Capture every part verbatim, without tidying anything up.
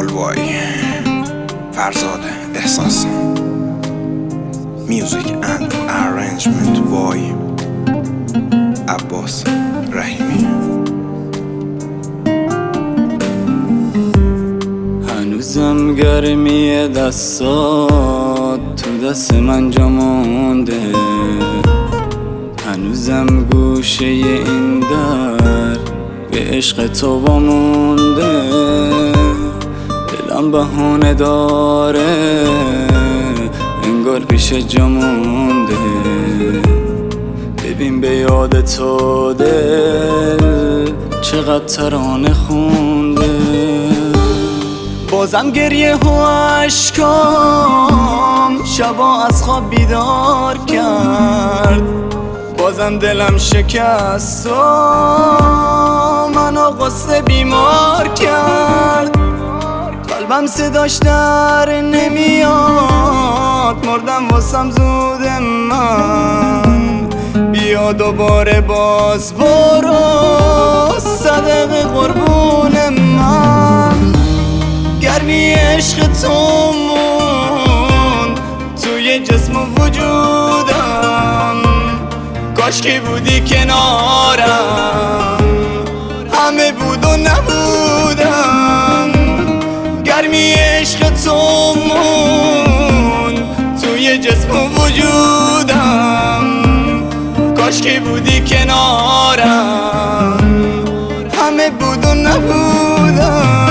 گلوایی فرزاد احساس میوزیک اند ارنجمنت وای عباس رحیمی. هنوزم گرمی دستات تو دست من جا مونده، هنوزم گوشه این در به عشق تو وامونده. دلم بهونه داره انگار پیش جا مونده. ببین به یاد تو دل چقدر ترانه خونده. بازم گریه و عشقام شبا از خواب بیدار کرد. بازم دلم شکست و منو غصه بیمار کرد. قلبم صداش در نمیاد، مردم واسم زود من. بیا دوباره باز برو صدق قربون من. گرمی عشق تو موند توی جسم و وجودم، کاش که بودی کنارم، همه بود و نبودم. گرمی عشق تو موند توی جسم و وجودم، کاش که بودی کنارم، همه بود و نبودم.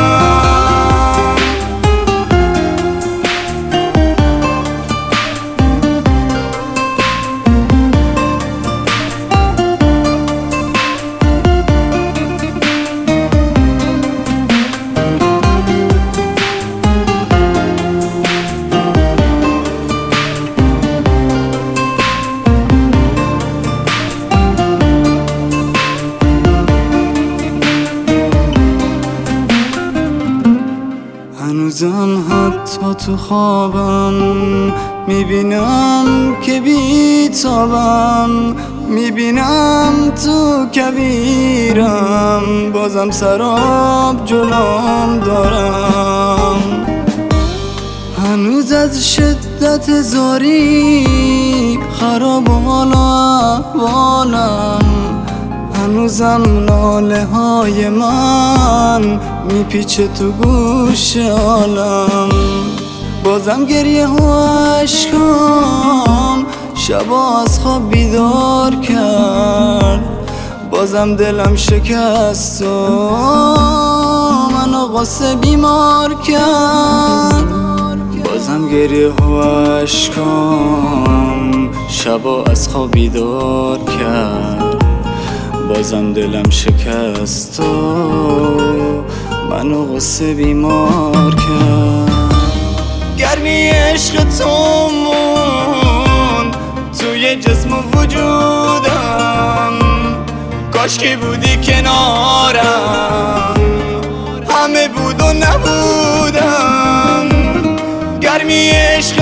هنوزم حتی تو خوابم میبینم که بیتابم، میبینم تو کویرم، بازم سراب جلوم دارم. هنوز از شدت زاری خراب حالا احوالم، هنوزم ناله های من میپیچه تو گوش عالم. بازم گریه و عشقام شبا از خواب بیدار کرد. بازم دلم شکست و منو غصه بیمار کرد. بازم گریه و عشقام شبا از خواب بیدار کرد. بازم دلم شکست و منو غصه بیمار کرد. گرمی عشق تو موند توی جسم و وجودم، کاش که بودی کنارم، همه بود و نبودم. گرمی عشق